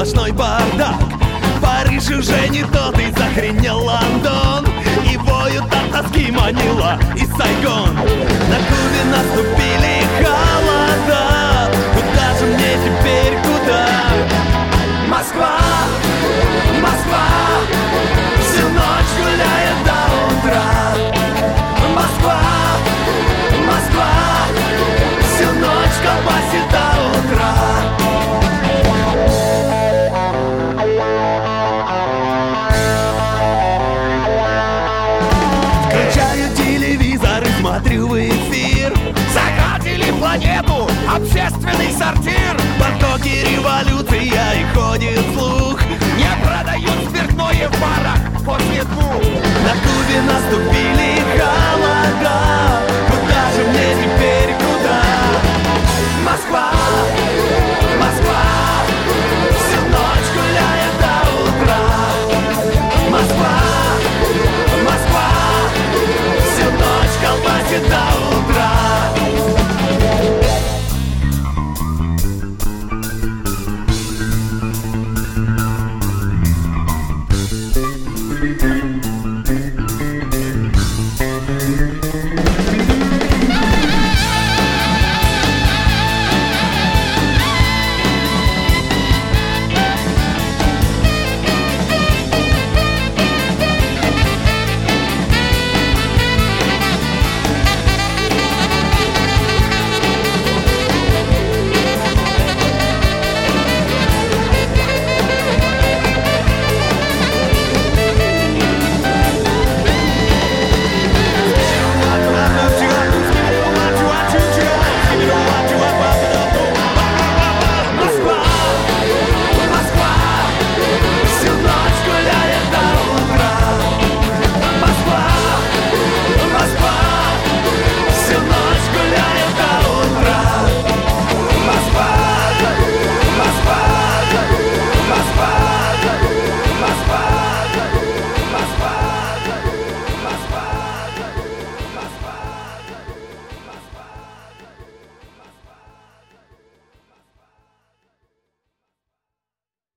сплошной бардак. Париж уже не тот, и захренел Лондон, и воют от тоски Манила и Сайгон. На Кубе наступили холода, куда же мне теперь, куда? Москва, Москва, всю ночь гуляет до утра. Москва, Москва, всю ночь колбасит до утра. Включаю телевизор и смотрю в эфир. Загадили планету, общественный сортир. В Бангкоке революция и ходит слух, Не продают спиртное в барах после 2. на Кубе наступили холода,